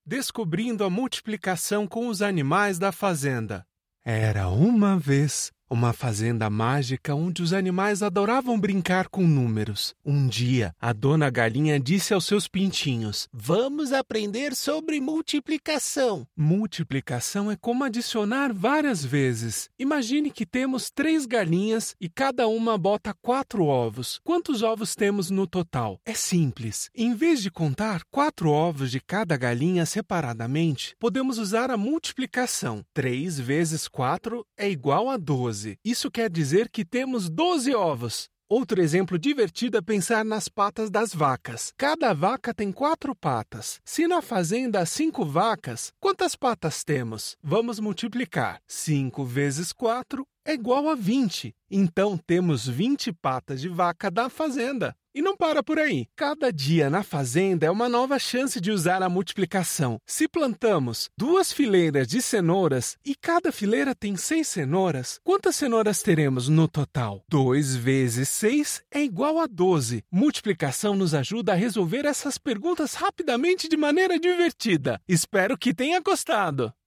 Descobrindo a multiplicação com os animais da fazenda. Era uma vez uma fazenda mágica onde os animais adoravam brincar com números. Um dia, a dona Galinha disse aos seus pintinhos: Vamos aprender sobre multiplicação. Multiplicação é como adicionar várias vezes. Imagine que temos 3 galinhas e cada uma bota 4 ovos. Quantos ovos temos no total? É simples. Em vez de contar 4 ovos de cada galinha separadamente, podemos usar a multiplicação. 3 vezes 4 é igual a 12. Isso quer dizer que temos 12 ovos. Outro exemplo divertido é pensar nas patas das vacas. Cada vaca tem 4 patas. Se na fazenda há 5 vacas, quantas patas temos? Vamos multiplicar. 5 vezes 4 é igual a 20. Então temos 20 patas de vaca da fazenda. E não para por aí. Cada dia na fazenda é uma nova chance de usar a multiplicação. Se plantamos 2 fileiras de cenouras e cada fileira tem 6 cenouras, quantas cenouras teremos no total? 2 vezes 6 é igual a 12. Multiplicação nos ajuda a resolver essas perguntas rapidamente de maneira divertida. Espero que tenha gostado!